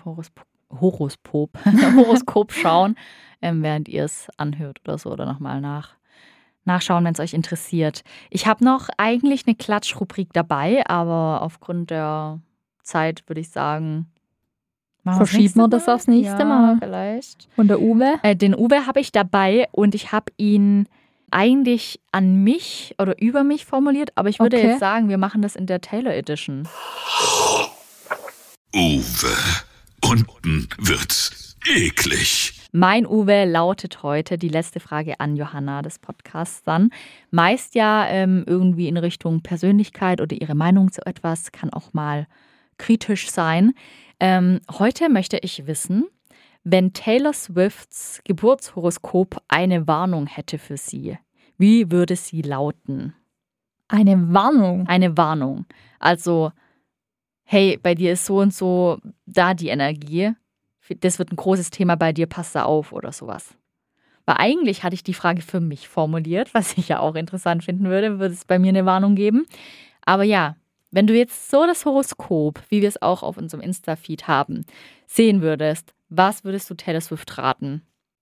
Horoskop schauen, während ihr es anhört oder so, oder nochmal nachschauen, wenn es euch interessiert. Ich habe noch eigentlich eine Klatschrubrik dabei, aber aufgrund der Zeit würde ich sagen, verschieben wir das aufs nächste Mal. Vielleicht. Und der Uwe? Den Uwe habe ich dabei und ich habe ihn eigentlich an mich oder über mich formuliert, aber ich würde jetzt sagen, wir machen das in der Taylor Edition. Uwe, unten wird's eklig. Mein Uwe lautet heute, die letzte Frage an Johanna des Podcasts dann. Meist ja irgendwie in Richtung Persönlichkeit oder ihre Meinung zu etwas, kann auch mal kritisch sein. Heute möchte ich wissen, wenn Taylor Swifts Geburtshoroskop eine Warnung hätte für sie, wie würde sie lauten? Eine Warnung? Eine Warnung. Also, hey, bei dir ist so und so da die Energie. Das wird ein großes Thema bei dir, pass da auf oder sowas. Weil eigentlich hatte ich die Frage für mich formuliert, was ich ja auch interessant finden würde es bei mir eine Warnung geben. Aber ja, wenn du jetzt so das Horoskop, wie wir es auch auf unserem Insta-Feed haben, sehen würdest, was würdest du Taylor Swift raten?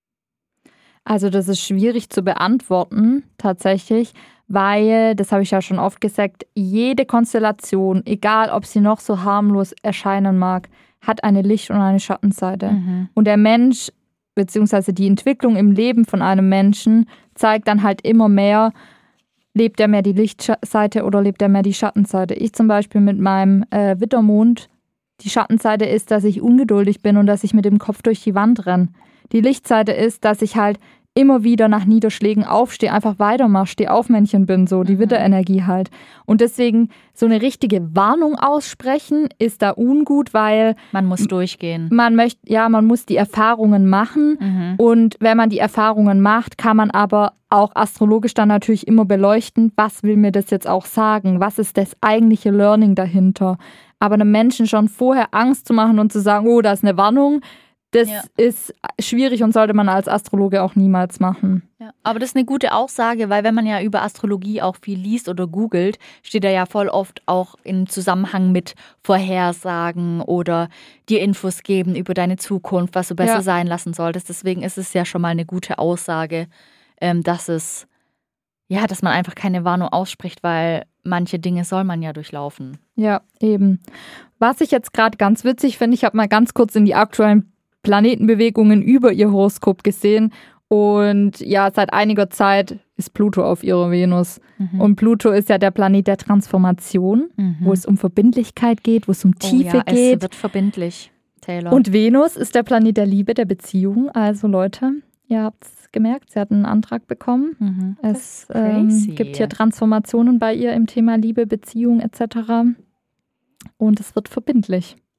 Also das ist schwierig zu beantworten, tatsächlich, weil, das habe ich ja schon oft gesagt, jede Konstellation, egal ob sie noch so harmlos erscheinen mag, hat eine Licht- und eine Schattenseite. Und der Mensch, beziehungsweise die Entwicklung im Leben von einem Menschen, zeigt dann halt immer mehr, lebt er mehr die Lichtseite oder lebt er mehr die Schattenseite. Ich zum Beispiel mit meinem Widdermond, die Schattenseite ist, dass ich ungeduldig bin und dass ich mit dem Kopf durch die Wand renne. Die Lichtseite ist, dass ich halt immer wieder nach Niederschlägen aufstehe, einfach weitermache, Steh-auf-Männchen bin, so die Widderenergie halt. Und deswegen so eine richtige Warnung aussprechen ist da ungut, weil man muss durchgehen. Man muss die Erfahrungen machen. Und wenn man die Erfahrungen macht, kann man aber auch astrologisch dann natürlich immer beleuchten, was will mir das jetzt auch sagen? Was ist das eigentliche Learning dahinter? Aber einem Menschen schon vorher Angst zu machen und zu sagen, oh, da ist eine Warnung, das ist schwierig und sollte man als Astrologe auch niemals machen. Ja, aber das ist eine gute Aussage, weil wenn man ja über Astrologie auch viel liest oder googelt, steht da ja voll oft auch im Zusammenhang mit Vorhersagen oder dir Infos geben über deine Zukunft, was du besser sein lassen solltest. Deswegen ist es ja schon mal eine gute Aussage, dass man einfach keine Warnung ausspricht, weil manche Dinge soll man ja durchlaufen. Ja, eben. Was ich jetzt gerade ganz witzig finde, ich habe mal ganz kurz in die aktuellen Planetenbewegungen über ihr Horoskop gesehen und ja, seit einiger Zeit ist Pluto auf ihrer Venus. Und Pluto ist ja der Planet der Transformation, wo es um Verbindlichkeit geht, wo es um Tiefe geht. Es wird verbindlich, Taylor. Und Venus ist der Planet der Liebe, der Beziehung. Also Leute, ihr habt es gemerkt, sie hat einen Antrag bekommen. Es gibt hier Transformationen bei ihr im Thema Liebe, Beziehung etc. Und es wird verbindlich.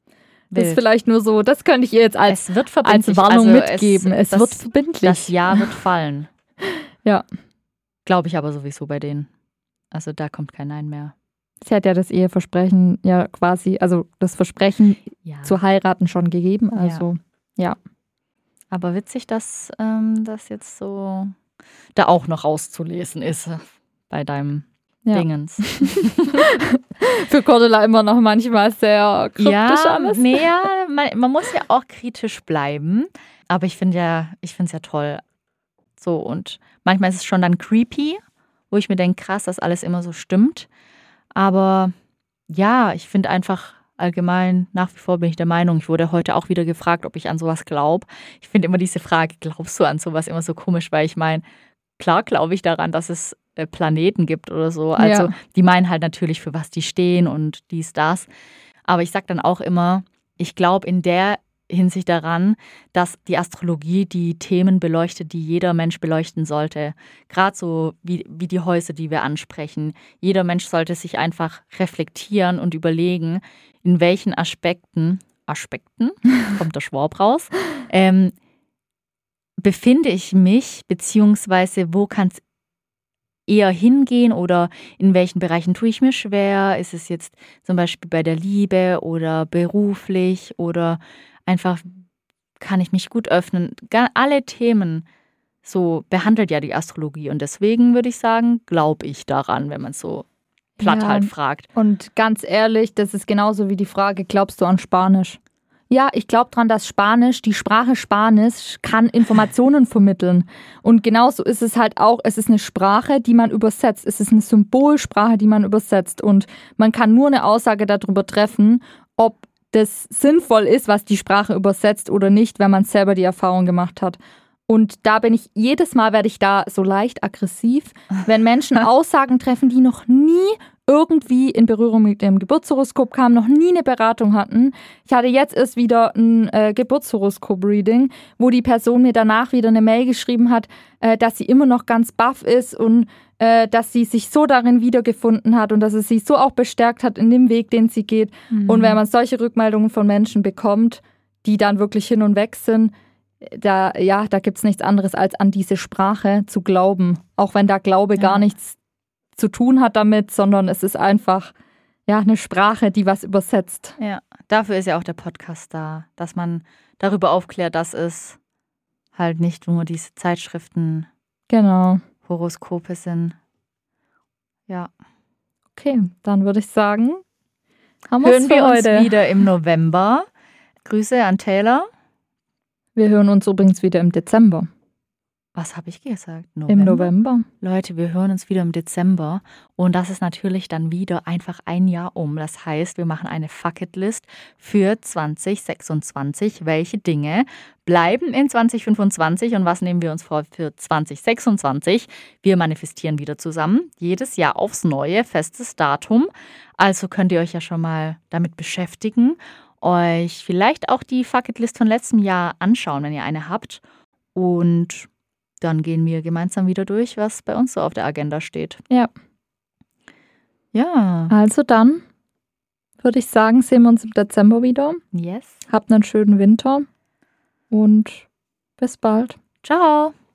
Das ist Wild. vielleicht nur so, das könnte ich ihr jetzt als Es wird verbindlich. Warnung Also mitgeben. Es wird verbindlich. Das Ja wird fallen. Ja. Glaube ich aber sowieso bei denen. Also da kommt kein Nein mehr. Sie hat ja das Eheversprechen ja quasi, also das Versprechen Ja. zu heiraten schon gegeben. Also Aber witzig, dass das jetzt so da auch noch rauszulesen ist bei deinem Dingens. Für Cordula immer noch manchmal sehr kryptisch alles. Man muss ja auch kritisch bleiben. Aber ich finde es ja toll. So, und manchmal ist es schon dann creepy, wo ich mir denke, krass, dass alles immer so stimmt. Aber ja, ich finde einfach allgemein, nach wie vor bin ich der Meinung, ich wurde heute auch wieder gefragt, ob ich an sowas glaube. Ich finde immer diese Frage, glaubst du an sowas, immer so komisch, weil ich meine, klar glaube ich daran, dass es Planeten gibt oder so. Also die meinen halt natürlich, für was die stehen und dies, das. Aber ich sage dann auch immer, ich glaube in der Hinsicht daran, dass die Astrologie die Themen beleuchtet, die jeder Mensch beleuchten sollte. Gerade so wie die Häuser, die wir ansprechen. Jeder Mensch sollte sich einfach reflektieren und überlegen, in welchen Aspekten, kommt der Schwab raus, befinde ich mich, beziehungsweise wo kann es eher hingehen oder in welchen Bereichen tue ich mir schwer? Ist es jetzt zum Beispiel bei der Liebe oder beruflich oder einfach kann ich mich gut öffnen? Alle Themen so behandelt ja die Astrologie und deswegen würde ich sagen, glaube ich daran, wenn man so platt halt fragt. Und ganz ehrlich, das ist genauso wie die Frage, glaubst du an Spanisch? Ja, ich glaube daran, dass die Sprache Spanisch kann Informationen vermitteln. Und genauso ist es halt auch, es ist eine Sprache, die man übersetzt. Es ist eine Symbolsprache, die man übersetzt. Und man kann nur eine Aussage darüber treffen, ob das sinnvoll ist, was die Sprache übersetzt oder nicht, wenn man selber die Erfahrung gemacht hat. Und da jedes Mal werde ich da so leicht aggressiv, wenn Menschen Aussagen treffen, die noch nie irgendwie in Berührung mit dem Geburtshoroskop kamen, noch nie eine Beratung hatten. Ich hatte jetzt erst wieder ein Geburtshoroskop-Reading, wo die Person mir danach wieder eine Mail geschrieben hat, dass sie immer noch ganz baff ist und dass sie sich so darin wiedergefunden hat und dass es sie so auch bestärkt hat in dem Weg, den sie geht. Mhm. Und wenn man solche Rückmeldungen von Menschen bekommt, die dann wirklich hin und weg sind, da gibt es nichts anderes, als an diese Sprache zu glauben. Auch wenn da Glaube gar nichts zu tun hat damit, sondern es ist einfach eine Sprache, die was übersetzt. Ja, dafür ist ja auch der Podcast da, dass man darüber aufklärt, dass es halt nicht nur diese Zeitschriften, Horoskope sind. Ja. Okay, dann würde ich sagen, hören wir uns wieder im November. Grüße an Taylor. Wir hören uns übrigens wieder im Dezember. Was habe ich gesagt? Im November. Leute, wir hören uns wieder im Dezember und das ist natürlich dann wieder einfach ein Jahr um. Das heißt, wir machen eine Fuck-It-List für 2026. Welche Dinge bleiben in 2025 und was nehmen wir uns vor für 2026? Wir manifestieren wieder zusammen. Jedes Jahr aufs Neue, festes Datum. Also könnt ihr euch ja schon mal damit beschäftigen, euch vielleicht auch die Fuck-It-List von letztem Jahr anschauen, wenn ihr eine habt. Und dann gehen wir gemeinsam wieder durch, was bei uns so auf der Agenda steht. Ja. Ja. Also dann würde ich sagen, sehen wir uns im Dezember wieder. Yes. Habt einen schönen Winter und bis bald. Ciao.